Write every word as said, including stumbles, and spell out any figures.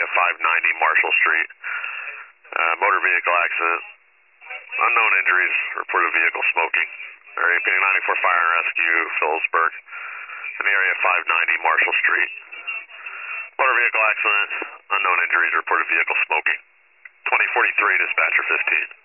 area five ninety Marshall Street. Uh, motor vehicle accident. Unknown injuries. Reported vehicle smoking. Area P ninety-four Fire and Rescue, Phillipsburg. In the area five ninety Marshall Street. Motor vehicle accident. Unknown injuries. Reported vehicle smoking. twenty forty-three, dispatcher fifteen.